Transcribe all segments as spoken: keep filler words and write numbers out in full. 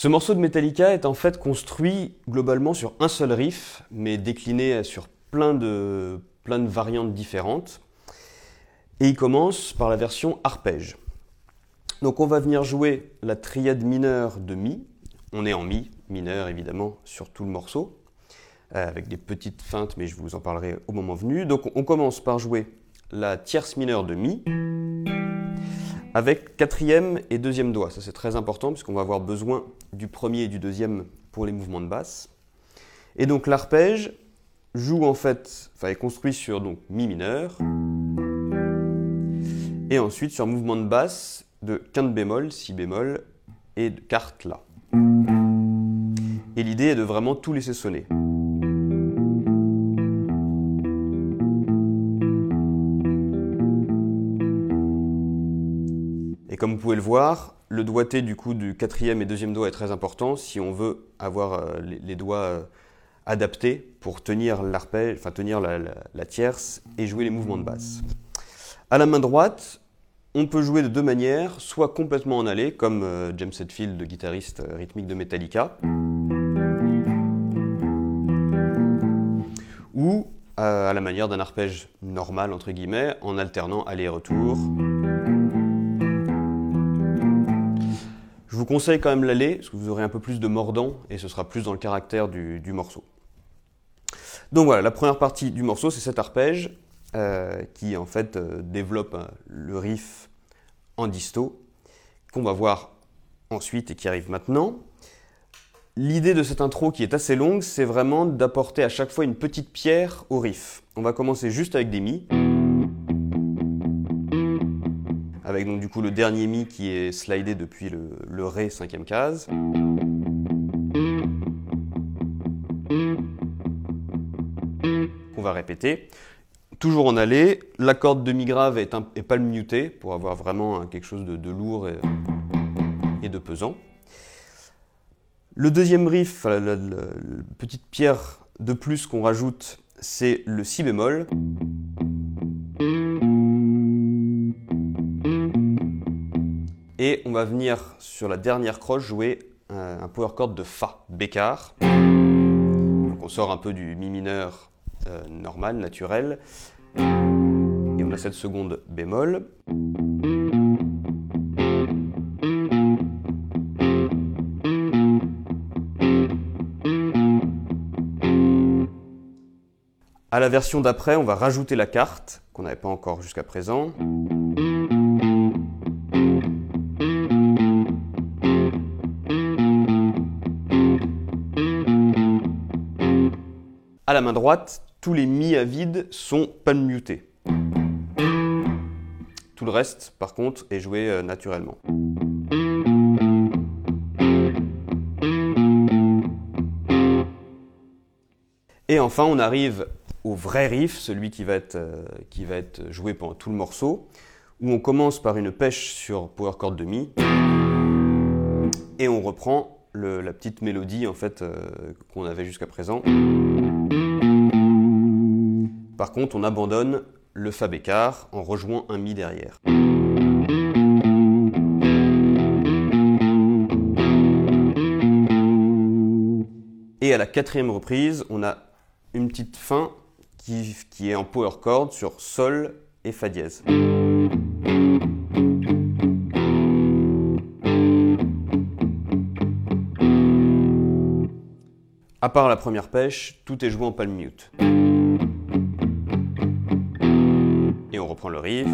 Ce morceau de Metallica est en fait construit globalement sur un seul riff, mais décliné sur plein de, plein de variantes différentes. Et il commence par la version arpège. Donc on va venir jouer la triade mineure de Mi. On est en Mi mineur évidemment sur tout le morceau, euh, avec des petites feintes, mais je vous en parlerai au moment venu. Donc on commence par jouer la tierce mineure de Mi, avec quatrième et deuxième doigt. Ça c'est très important puisqu'on va avoir besoin du premier et du deuxième pour les mouvements de basse. Et donc l'arpège joue en fait, enfin est construit sur donc Mi mineur, et ensuite sur mouvement de basse de quinte bémol, si bémol et de quarte La. Et l'idée est de vraiment tout laisser sonner. Et comme vous pouvez le voir, le doigté du coup du quatrième et deuxième doigt est très important si on veut avoir euh, les, les doigts euh, adaptés pour tenir l'arpège, enfin tenir la, la, la tierce et jouer les mouvements de basse. À la main droite, on peut jouer de deux manières, soit complètement en allée, comme euh, James Hetfield, le guitariste euh, rythmique de Metallica, ou euh, à la manière d'un arpège normal, entre guillemets, en alternant aller et retour. Je vous conseille quand même l'aller, parce que vous aurez un peu plus de mordant, et ce sera plus dans le caractère du, du morceau. Donc voilà, la première partie du morceau, c'est cet arpège, euh, qui en fait euh, développe euh, le riff en disto, qu'on va voir ensuite et qui arrive maintenant. L'idée de cette intro qui est assez longue, c'est vraiment d'apporter à chaque fois une petite pierre au riff. On va commencer juste avec des Mi, avec donc du coup le dernier Mi qui est slidé depuis le, le Ré cinquième case. On va répéter. Toujours en allée, la corde de Mi grave est, un, est palm mutée pour avoir vraiment hein, quelque chose de, de lourd et, et de pesant. Le deuxième riff, la, la, la, la petite pierre de plus qu'on rajoute, c'est le Si bémol. Et on va venir sur la dernière croche jouer un, un power chord de Fa, bécard. Donc on sort un peu du Mi mineur euh, normal, naturel. Et on a cette seconde bémol. À la version d'après, on va rajouter la quarte, qu'on n'avait pas encore jusqu'à présent. À la main droite, tous les Mi à vide sont palm mutés. Tout le reste, par contre, est joué euh, naturellement. Et enfin, on arrive au vrai riff, celui qui va être, euh, qui va être joué pendant tout le morceau, où on commence par une pêche sur power chord de Mi, et on reprend le, la petite mélodie en fait euh, qu'on avait jusqu'à présent. Par contre, on abandonne le Fa bécard en rejouant un Mi derrière. Et à la quatrième reprise, on a une petite fin qui, qui est en power chord sur Sol et Fa dièse. À part la première pêche, tout est joué en palm mute. Et on reprend le riff.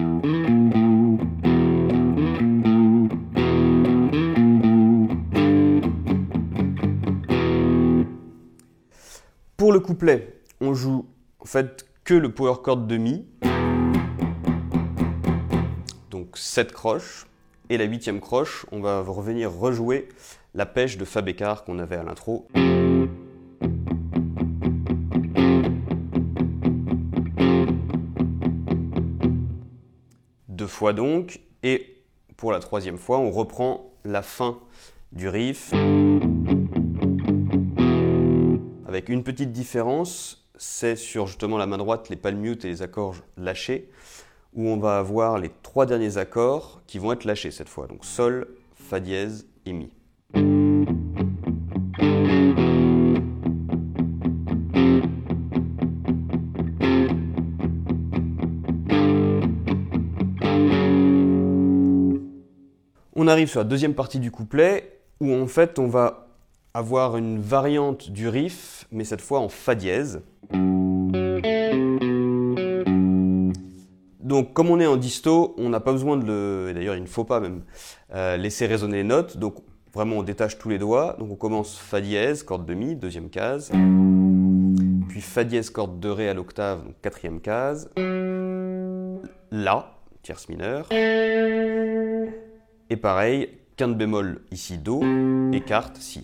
Pour le couplet, on joue en fait que le power chord de Mi, donc sept croches, et la huitième croche, on va revenir rejouer la pêche de Fa bécard qu'on avait à l'intro. Deux fois donc, et pour la troisième fois, on reprend la fin du riff, avec une petite différence, c'est sur justement la main droite les palm mute et les accords lâchés, où on va avoir les trois derniers accords qui vont être lâchés cette fois, donc Sol, Fa dièse et Mi. On arrive sur la deuxième partie du couplet, où en fait on va avoir une variante du riff, mais cette fois en fa dièse. Donc comme on est en disto, on n'a pas besoin de le, et d'ailleurs il ne faut pas même, euh, laisser résonner les notes, donc vraiment on détache tous les doigts, donc on commence fa dièse, corde de mi, deuxième case, puis fa dièse, corde de ré à l'octave, donc quatrième case, la, tierce mineure, et pareil, quinte bémol ici do, et quarte si.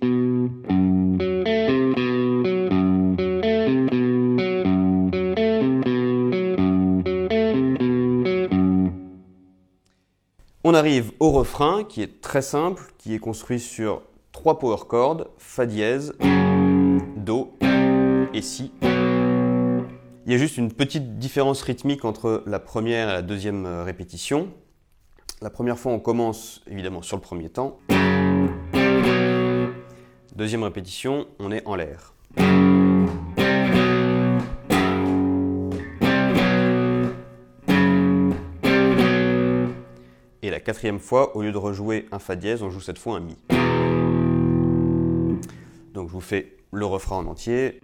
On arrive au refrain qui est très simple, qui est construit sur trois power chords, fa dièse, do et si. Il y a juste une petite différence rythmique entre la première et la deuxième répétition. La première fois, on commence évidemment sur le premier temps. Deuxième répétition, on est en l'air. Et la quatrième fois, au lieu de rejouer un fa dièse, on joue cette fois un mi. Donc je vous fais le refrain en entier.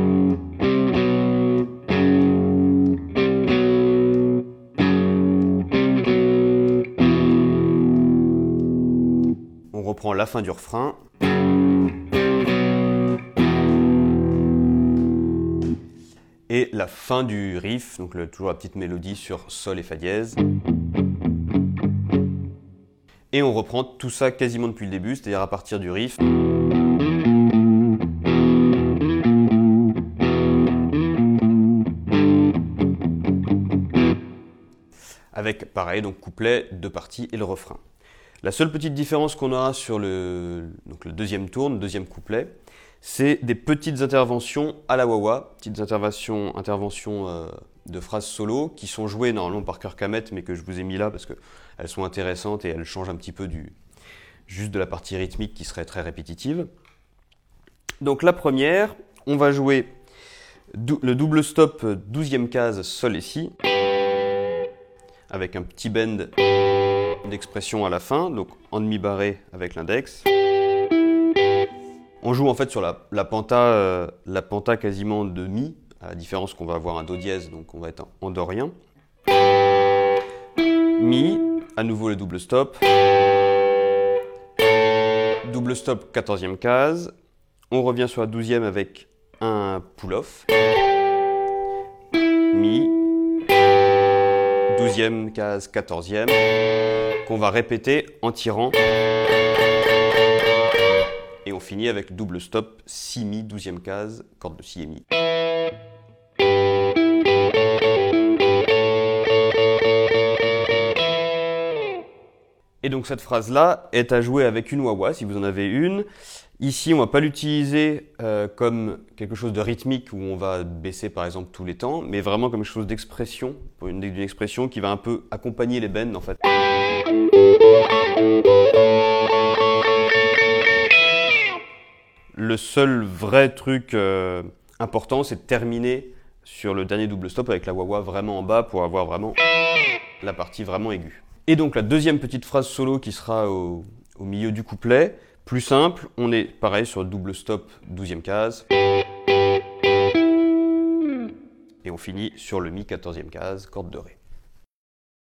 On reprend la fin du refrain. Et la fin du riff, donc le, toujours la petite mélodie sur sol et fa dièse. Et on reprend tout ça quasiment depuis le début, c'est-à-dire à partir du riff. Avec, pareil, donc couplet, deux parties et le refrain. La seule petite différence qu'on aura sur le, donc le deuxième tour, le deuxième couplet, c'est des petites interventions à la wah-wah, petites interventions, interventions euh, de phrases solo qui sont jouées normalement par Kirk Hammett, mais que je vous ai mis là parce qu'elles sont intéressantes et elles changent un petit peu du, juste de la partie rythmique qui serait très répétitive. Donc la première, on va jouer dou le double stop douzième case sol et si, avec un petit bend d'expression à la fin, donc en demi-barré avec l'index. On joue en fait sur la, la, penta, euh, la penta quasiment de mi, à la différence qu'on va avoir un do dièse, donc on va être en dorien. Mi, à nouveau le double stop. Double stop quatorzième case. On revient sur la douzième avec un pull-off. Mi, douzième case, quatorzième, qu'on va répéter en tirant. Et on finit avec double stop, si mi, douzième case, corde de si et mi. Et donc cette phrase-là est à jouer avec une wah-wah, si vous en avez une. Ici, on ne va pas l'utiliser euh, comme quelque chose de rythmique où on va baisser par exemple tous les temps, mais vraiment comme quelque chose d'expression, une, une expression qui va un peu accompagner les bends en fait. Le seul vrai truc euh, important, c'est de terminer sur le dernier double stop avec la wah-wah vraiment en bas pour avoir vraiment la partie vraiment aiguë. Et donc la deuxième petite phrase solo qui sera au, au milieu du couplet, plus simple, on est pareil sur le double stop douzième case. Et on finit sur le mi quatorzième case, corde de ré.